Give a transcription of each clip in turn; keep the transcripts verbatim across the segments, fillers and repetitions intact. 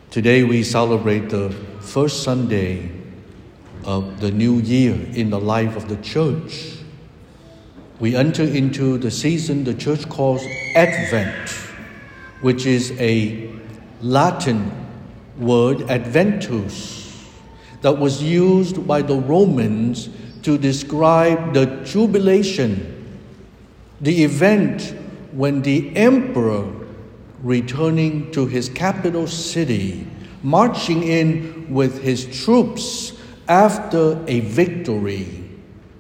Today we celebrate the first Sunday of the new year in the life of the church. We enter into the season the church calls Advent, which is a Latin word, adventus, that was used by the Romans to describe the jubilation, the event when the emperor returning to his capital city, marching in with his troops after a victory.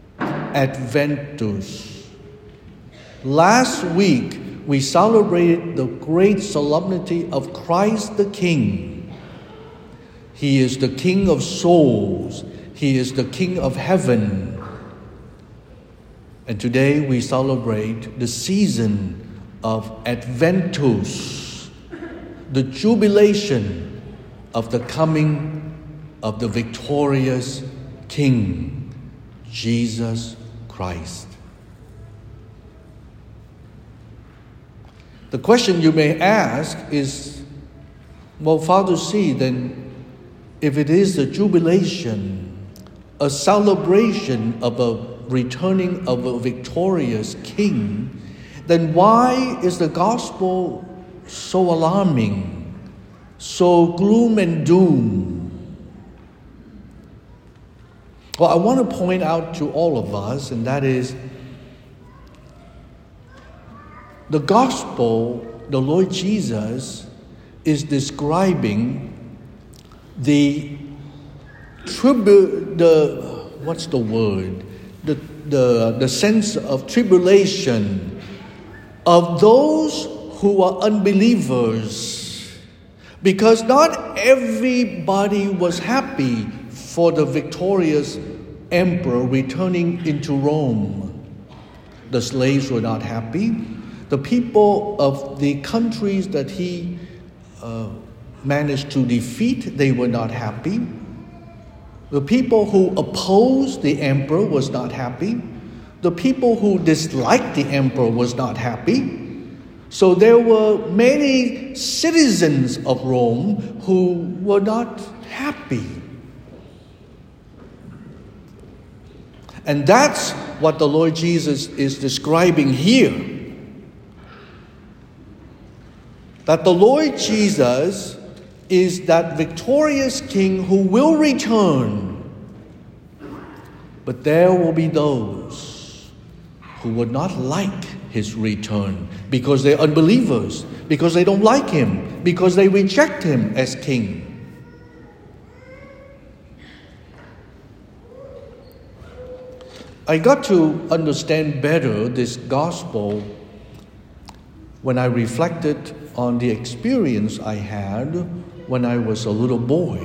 Adventus. Last week, we celebrated the great solemnity of Christ the King. He is the King of souls. He is the King of heaven. And today we celebrate the season of Adventus, the jubilation of the coming of the victorious King, Jesus Christ. The question you may ask is, well, Father C, then if it is a jubilation, a celebration of a returning of a victorious King, then why is the gospel so alarming, so gloom and doom? Well, I want to point out to all of us, and that is, the gospel, the Lord Jesus, is describing the tribu, the, what's the word? The, the, the sense of tribulation of those who are unbelievers, because not everybody was happy for the victorious emperor returning into Rome. The slaves were not happy. The people of the countries that he uh, managed to defeat, they were not happy. The people who opposed the emperor was not happy. The people who disliked the emperor was not happy. So there were many citizens of Rome who were not happy. And that's what the Lord Jesus is describing here. That the Lord Jesus is that victorious King who will return. But there will be those who would not like his return because they're unbelievers, because they don't like him, because they reject him as king. I got to understand better this gospel when I reflected on the experience I had when I was a little boy.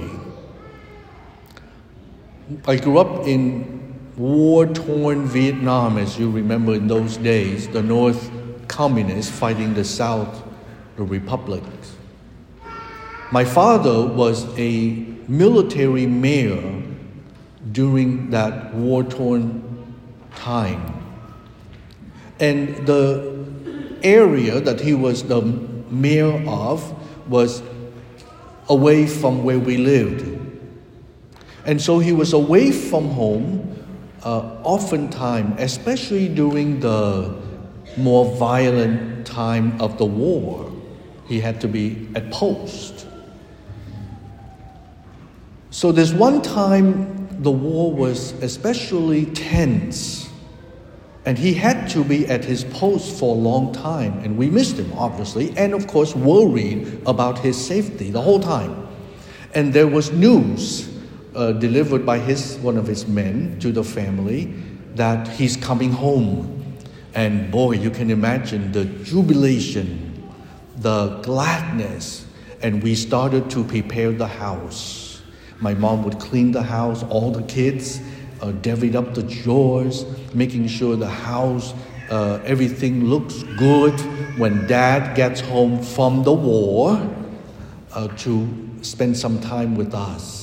I grew up in war-torn Vietnam, as you remember in those days, the North communists fighting the South, the republics. My father was a military mayor during that war-torn time. And the area that he was the mayor of was away from where we lived. And so he was away from home uh, oftentimes, especially during the more violent time of the war. He had to be at post. So there's one time the war was especially tense, and he had to be at his post for a long time, and we missed him, obviously, and of course worried about his safety the whole time. And there was news uh, delivered by his one of his men to the family that he's coming home. And boy, you can imagine the jubilation, the gladness. And we started to prepare the house. My mom would clean the house, all the kids uh, divvied up the chores, making sure the house, uh, everything looks good when Dad gets home from the war uh, to spend some time with us.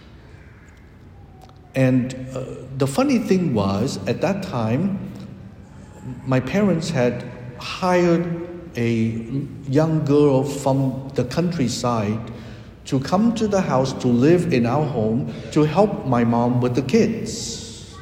And uh, the funny thing was, at that time, my parents had hired a young girl from the countryside to come to the house to live in our home to help my mom with the kids.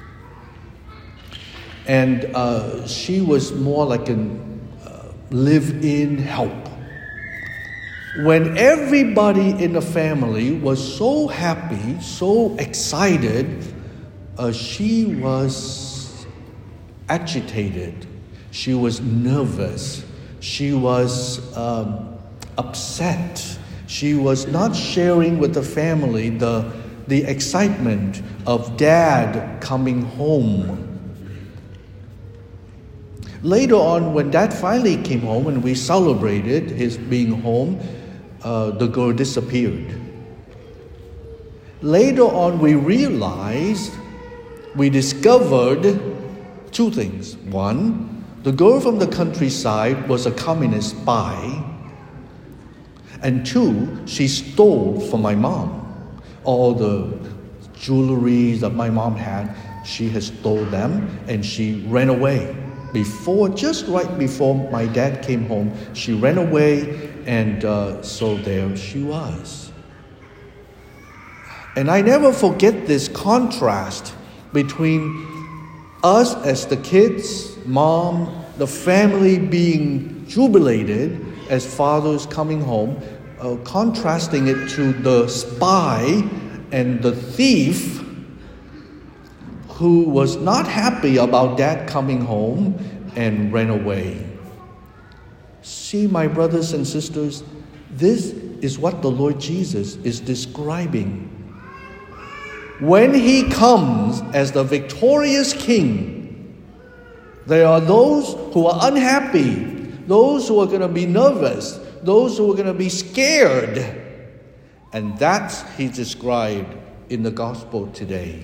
And uh, she was more like a uh, live-in help. When everybody in the family was so happy, so excited, uh, she was agitated. She was nervous. She was um, upset. She was not sharing with the family the, the excitement of Dad coming home. Later on, when Dad finally came home and we celebrated his being home, uh, the girl disappeared. Later on, we realized, we discovered two things. One, the girl from the countryside was a communist spy. And two, she stole from my mom. All the jewelry that my mom had, she had stole them and she ran away. Before, just right before my dad came home, she ran away, and uh, so there she was. And I never forget this contrast between us as the kids, mom, the family being jubilated as father's coming home, uh, contrasting it to the spy and the thief who was not happy about dad coming home and ran away. See, my brothers and sisters, this is what the Lord Jesus is describing. When he comes as the victorious king, there are those who are unhappy, those who are going to be nervous, those who are going to be scared. And that's he described in the gospel today.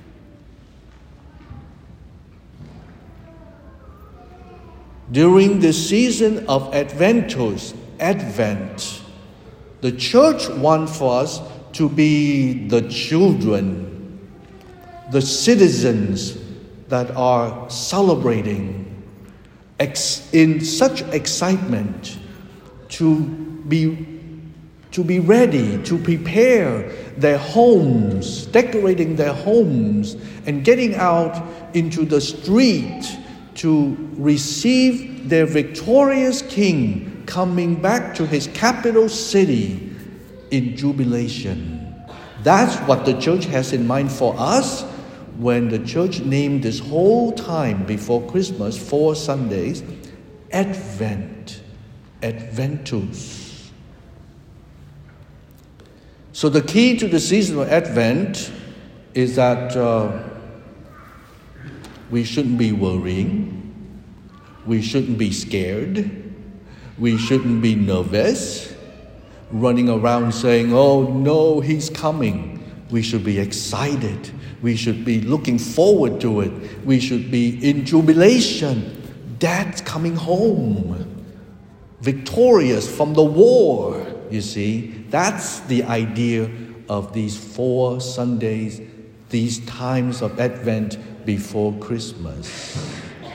During the season of Adventus, Advent, the church wants for us to be the children, the citizens that are celebrating ex- in such excitement to be to be ready, to prepare their homes, decorating their homes, and getting out into the street to receive their victorious king coming back to his capital city in jubilation. That's what the church has in mind for us when the church named this whole time before Christmas, four Sundays, Advent, Adventus. So the key to the season of Advent is that uh, we shouldn't be worrying, we shouldn't be scared, we shouldn't be nervous, running around saying, oh no, he's coming. We should be excited. We should be looking forward to it. We should be in jubilation. Dad's coming home, victorious from the war. You see, that's the idea of these four Sundays, these times of Advent before Christmas.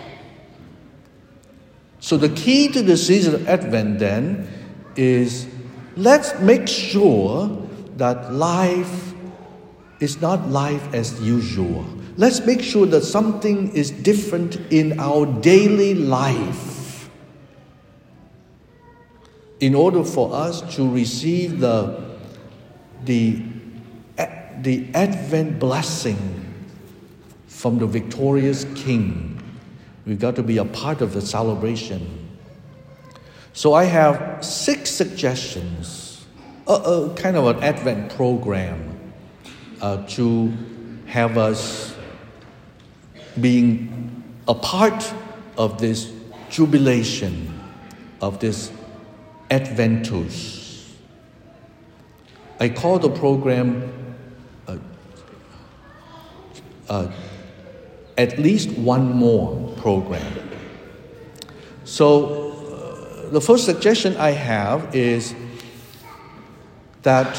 So the key to the season of Advent then is, let's make sure that life is not life as usual. Let's make sure that something is different in our daily life in order for us to receive the, the, the Advent blessing from the victorious King. We've got to be a part of the celebration. So I have six suggestions, a, a kind of an Advent program uh, to have us being a part of this jubilation, of this Adventus. I call the program uh, uh, at least one more program. So uh, the first suggestion I have is that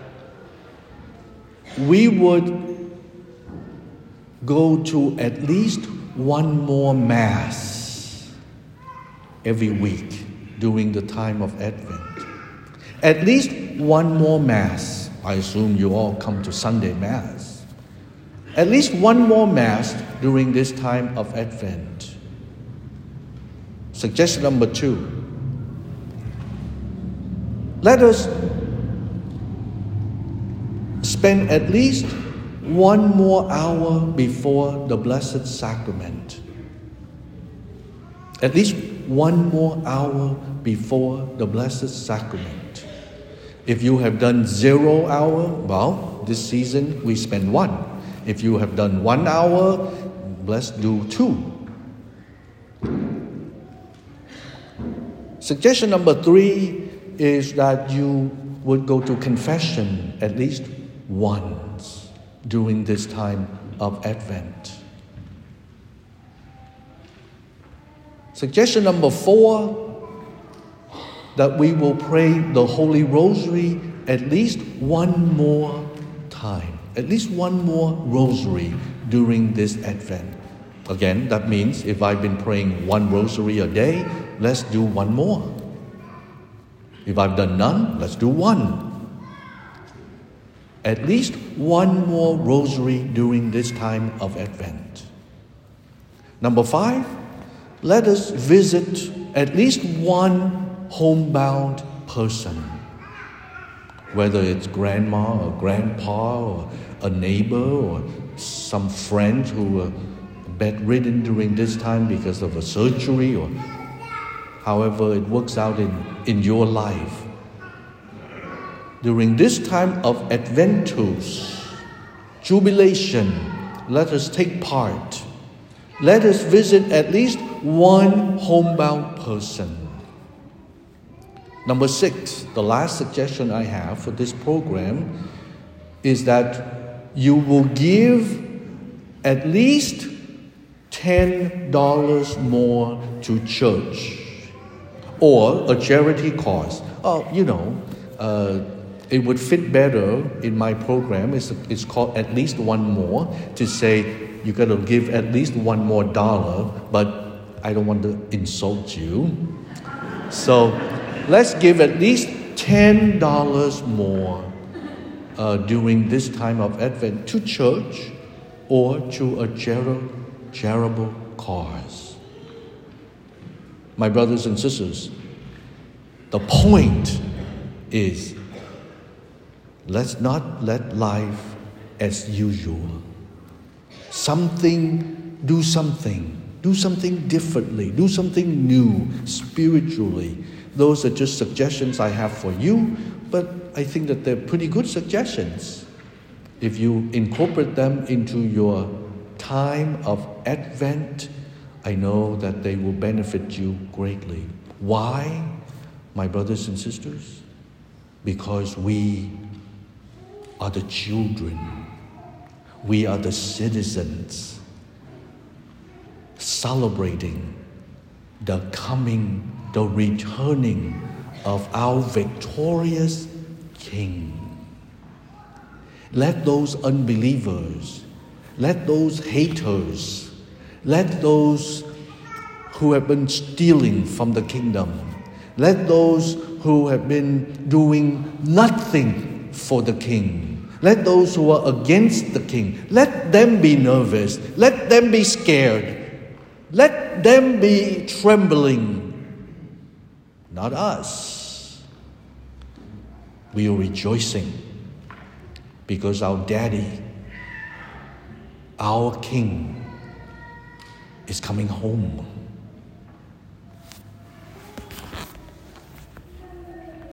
we would go to at least one more Mass every week during the time of Advent. At least one more Mass. I assume you all come to Sunday Mass. At least one more Mass during this time of Advent. Suggestion number two. Let us spend at least one more hour before the Blessed Sacrament. At least one more hour before the Blessed Sacrament. If you have done zero hour, well, this season we spend one. If you have done one hour, let's do two. Suggestion number three is that you would go to confession at least once during this time of Advent. Suggestion number four, that we will pray the Holy Rosary at least one more time. At least one more rosary during this Advent. Again, that means if I've been praying one rosary a day, let's do one more. If I've done none, let's do one. At least one more rosary during this time of Advent. Number five, let us visit at least one homebound person. Whether it's grandma or grandpa or a neighbor or some friend who are bedridden during this time because of a surgery, or however it works out in, in your life. During this time of Adventus, jubilation, let us take part. Let us visit at least one homebound person. Number six, the last suggestion I have for this program is that you will give at least ten dollars more to church or a charity cause. Oh, you know, uh, it would fit better in my program. It's, it's called At Least One More, to say you got to give at least one more dollar, but I don't want to insult you. So let's give at least ten dollars more uh, during this time of Advent to church or to a charitable charitable cause. My brothers and sisters, the point is, let's not let life as usual. Something, do something. Do something differently. Do something new, spiritually. Those are just suggestions I have for you, but I think that they're pretty good suggestions. If you incorporate them into your time of Advent, I know that they will benefit you greatly. Why, my brothers and sisters? Because we are the children. We are the citizens celebrating the coming, the returning of our victorious King. Let those unbelievers, let those haters, let those who have been stealing from the kingdom, let those who have been doing nothing for the King, let those who are against the King, let them be nervous, let them be scared, let them be trembling, not us. We are rejoicing because our Daddy, our King, is coming home.